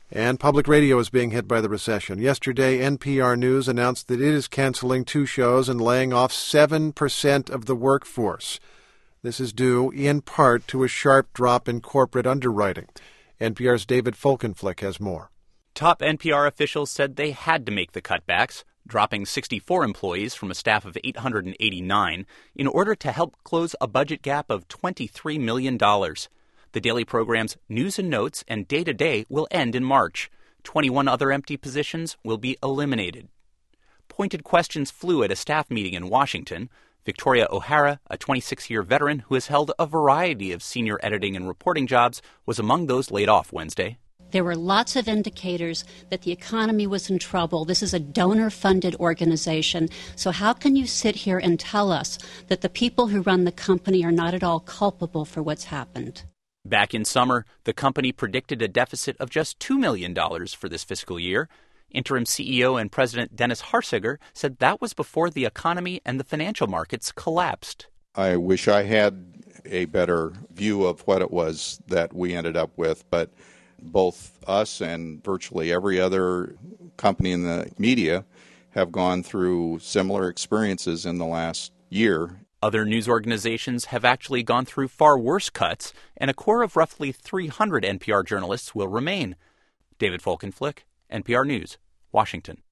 And public radio is being hit by the recession. Yesterday, NPR News announced that it is canceling 2 shows and laying off 7% of the workforce. This is due, in part, to a sharp drop in corporate underwriting. NPR's David Folkenflik has more. Top NPR officials said they had to make the cutbacks, dropping 64 employees from a staff of 889 in order to help close a budget gap of $23 million. The daily program's News and Notes and Day-to-Day will end in March. 21 other empty positions will be eliminated. Pointed questions flew at a staff meeting in Washington. Victoria O'Hara, a 26-year veteran who has held a variety of senior editing and reporting jobs, was among those laid off Wednesday. There were lots of indicators that the economy was in trouble. This is a donor-funded organization. So how can you sit here and tell us that the people who run the company are not at all culpable for what's happened? Back in summer, the company predicted a deficit of just $2 million for this fiscal year. Interim CEO and President Dennis Harsiger said that was before the economy and the financial markets collapsed. I wish I had a better view of what it was that we ended up with, but both us and virtually every other company in the media have gone through similar experiences in the last year. Other news organizations have actually gone through far worse cuts, and a core of roughly 300 NPR journalists will remain. David Folkenflik, NPR News, Washington.